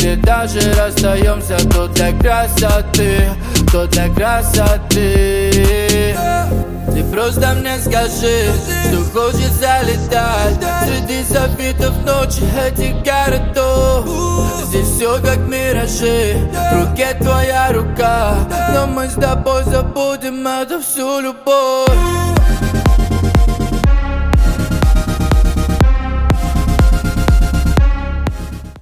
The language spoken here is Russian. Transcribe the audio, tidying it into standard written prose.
Или даже расстаемся, то для красоты, то для красоты. Ты просто мне скажи, что хочешь залетать среди забитых ночи этих городов. Здесь все как миражи, в руке твоя рука, но мы с тобой забудем эту всю любовь.